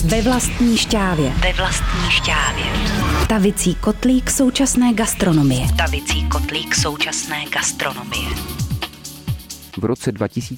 Ve vlastní šťávě. Ve vlastní šťávě. Tavicí kotlík současné gastronomie. Tavicí kotlík současné gastronomie. V roce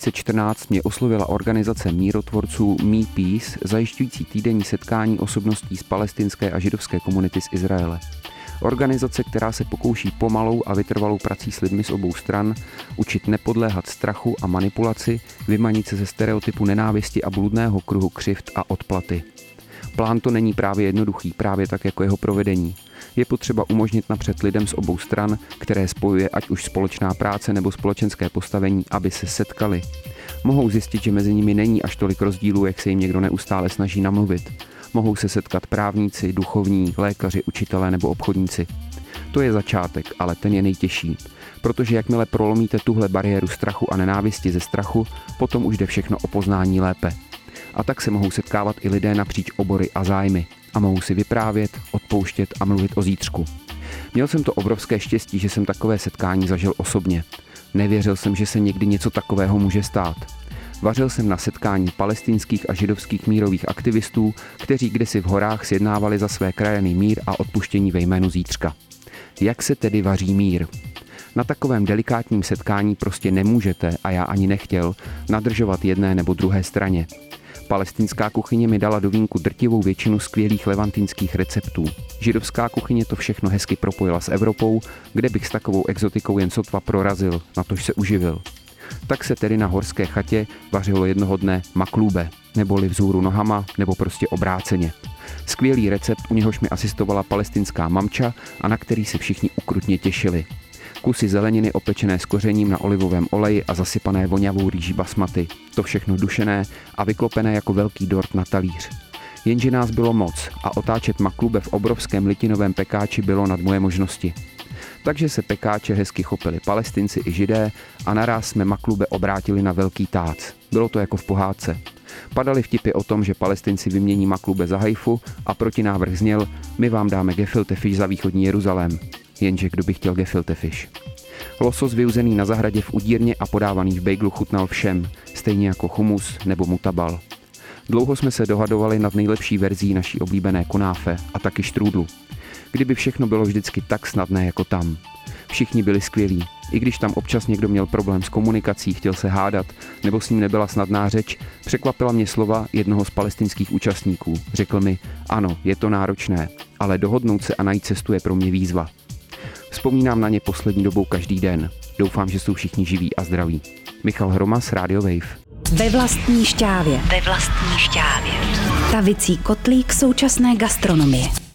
2014 mě oslovila organizace mírotvorců Me Peace, zajišťující týdenní setkání osobností z palestinské a židovské komunity z Izraele. Organizace, která se pokouší pomalou a vytrvalou prací s lidmi z obou stran učit nepodléhat strachu a manipulaci, vymanit se ze stereotypu nenávisti a bludného kruhu křivd a odplaty. Plán to není právě jednoduchý, právě tak jako jeho provedení. Je potřeba umožnit napřed lidem z obou stran, které spojuje ať už společná práce nebo společenské postavení, aby se setkali. Mohou zjistit, že mezi nimi není až tolik rozdílů, jak se jim někdo neustále snaží namluvit. Mohou se setkat právníci, duchovní, lékaři, učitelé nebo obchodníci. To je začátek, ale ten je nejtěžší. Protože jakmile prolomíte tuhle bariéru strachu a nenávisti ze strachu, potom už jde všechno o poznání lépe. A tak se mohou setkávat i lidé napříč obory a zájmy. A mohou si vyprávět, odpouštět a mluvit o zítřku. Měl jsem to obrovské štěstí, že jsem takové setkání zažil osobně. Nevěřil jsem, že se někdy něco takového může stát. Vařil jsem na setkání palestinských a židovských mírových aktivistů, kteří kdysi v horách sjednávali za své krajany mír a odpuštění ve jménu zítřka. Jak se tedy vaří mír? Na takovém delikátním setkání prostě nemůžete, a já ani nechtěl, nadržovat jedné nebo druhé straně. Palestinská kuchyně mi dala do vínku drtivou většinu skvělých levantínských receptů. Židovská kuchyně to všechno hezky propojila s Evropou, kde bych s takovou exotikou jen sotva prorazil, natož se uživil. Tak se tedy na horské chatě vařilo jednoho dne maklube, neboli vzhůru nohama, nebo prostě obráceně. Skvělý recept, u něhož mi asistovala palestinská mamča a na který se všichni ukrutně těšili. Kusy zeleniny opečené s kořením na olivovém oleji a zasypané vonavou rýží basmati. To všechno dušené a vyklopené jako velký dort na talíř. Jenže nás bylo moc a otáčet maklube v obrovském litinovém pekáči bylo nad moje možnosti. Takže se pekáče hezky chopili Palestinci i Židé a naráz jsme maklube obrátili na velký tác. Bylo to jako v pohádce. Padaly vtipy o tom, že Palestinci vymění maklube za Haifu a protinávrh zněl: my vám dáme gefilte fish za východní Jeruzalém. Jenže kdo by chtěl gefilte fish? Losos vyuzený na zahradě v udírně a podávaný v bejglu chutnal všem, stejně jako humus nebo mutabal. Dlouho jsme se dohadovali nad nejlepší verzí naší oblíbené kunáfe a taky štrůdlu. Kdyby všechno bylo vždycky tak snadné jako tam. Všichni byli skvělí, i když tam občas někdo měl problém s komunikací, chtěl se hádat, nebo s ním nebyla snadná řeč, překvapila mě slova jednoho z palestinských účastníků. Řekl mi: ano, je to náročné, ale dohodnout se a najít cestu je pro mě výzva. Vzpomínám na ně poslední dobou každý den. Doufám, že jsou všichni živí a zdraví. Michal Hromas, Radio Wave. Ve vlastní šťávě. Ve vlastní šťávě. Tavicí kotlík současné gastronomie.